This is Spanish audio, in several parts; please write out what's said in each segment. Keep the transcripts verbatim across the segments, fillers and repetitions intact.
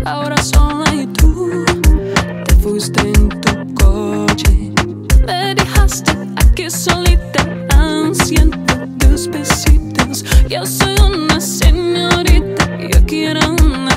ahora sola y tú te fuiste en tu coche. Me dejaste aquí solita, ansiando tus besitos. Yo soy una señorita, yo quiero una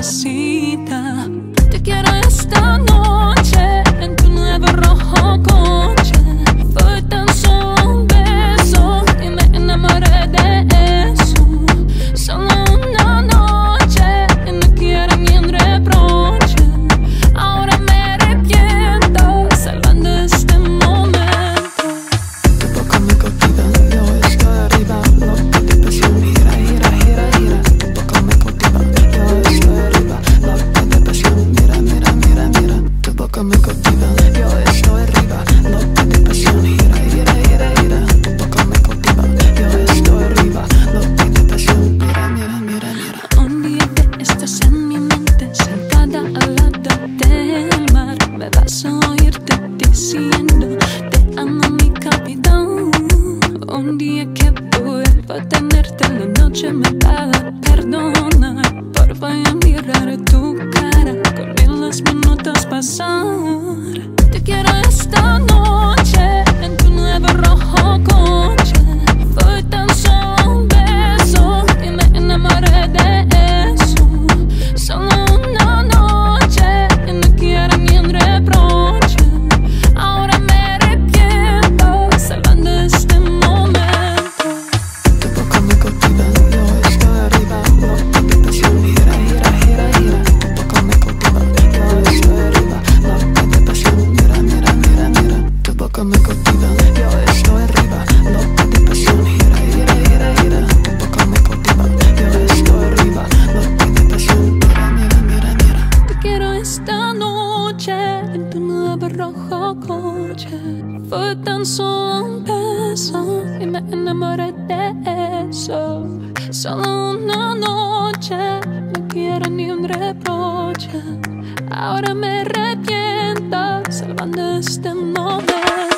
cita. Te quiero esta noche en tu nuevo rojo coche. Fue tan solo un beso y me enamoré de eso. Solo una noche y no quiero ni un reproche. Ahora me arrepiento salvando este momento. Tu boca me cautiva, yo estoy arriba, loca de pasión. Gira, gira, gira, gira. Tu boca me cautiva, yo estoy arriba, loca de pasión. Mira, mira, mira, mira. Tu boca me cautiva, yo estoy arriba, loca de pasión. Gira, gira, gira, gira. Tu boca me cautiva, yo estoy arriba, loca de pasión. Mira, mira, mira, mira. Un día que estás en mi mente, sentada al lado del mar, me vas a oírte diciendo te amo mi capitán. Un día que vuelva a tenerte en la noche me va a perdonar por voy a mirar tu cara con mil los minutos pasar. Te quiero esta noche en tu nuevo rojo coche. Fue tan solo un beso y me enamoré de eso. Solo una noche y no quiero ni un reproche. Ahora me arrepiento salvando este momento. Tu boca me cautiva, yo estoy arriba, loca de pasión. Gira, gira, gira, gira. Tu boca me cautiva, yo estoy arriba, loca de pasión. Mira, mira, mira, mira. Tu boca me cautiva, yo estoy arriba, loca de pasión. Gira, gira, gira, gira. Tu boca me cautiva, yo estoy arriba, loca de pasión. Mira, mira, mira, mira. Te quiero esta noche en tu nuevo rojo coche. Fue tan solo un beso y me enamoré de eso. Solo una noche, no quiero ni un reproche. Ahora me arrepiento salvando este momento.